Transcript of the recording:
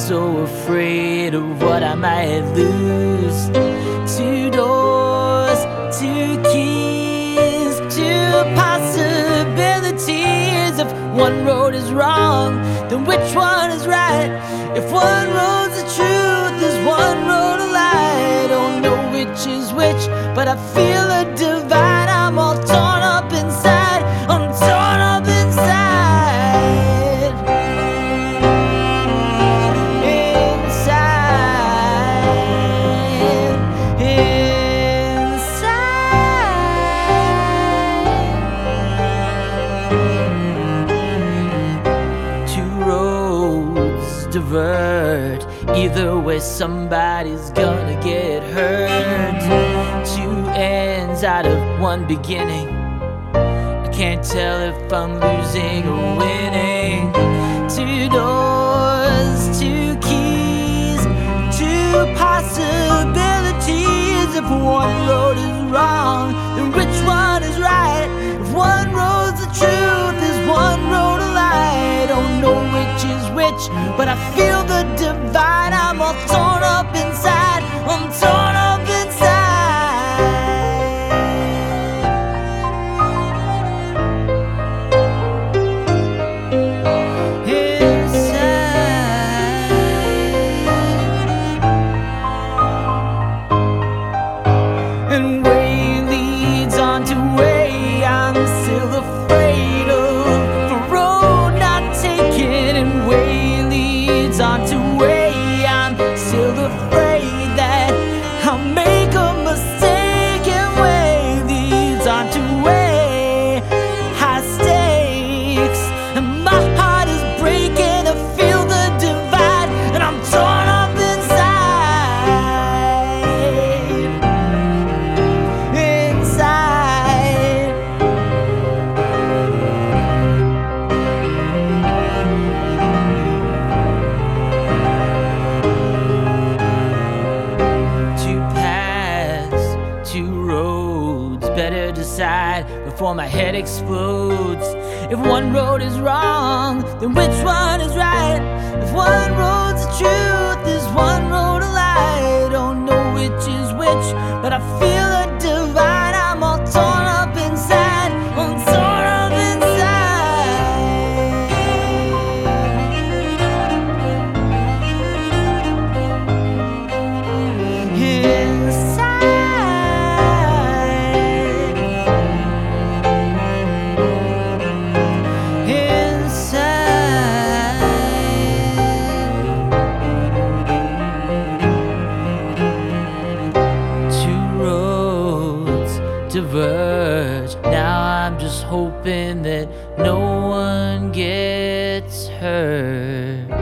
so afraid of what I might lose. Two doors, two keys, two possibilities. If one road is wrong, then which one is right? If one road's the truth, is one road a lie? I don't know which is which, but I feel a divide. I'm all torn up inside. I'm torn up inside. Divert. Either way, somebody's gonna get hurt. Two ends out of one beginning. I can't tell if I'm losing or winning. Two doors, two keys, two possibilities. If one road is wrong, then which one is right? If one road's the truth, is one road a lie? I don't know which is which, but I feel the divide. I'm all torn up inside. I'm torn up inside. Inside. And way leads on to way. I'm still afraid of the road not taken, and way on to way. I'm still afraid that I'll make a mistake, and way leads on to way. High stakes, and my heart is breaking. I feel the divide, and I'm torn up inside. Inside. Two roads, better decide before my head explodes. If one road is wrong, then which one is right? If one road's the truth, is one road a lie? I don't know which is which, but I feel a divide. I'm all torn up inside. I'm torn up inside. Inside. Diverge. Now I'm just hoping that no one gets hurt.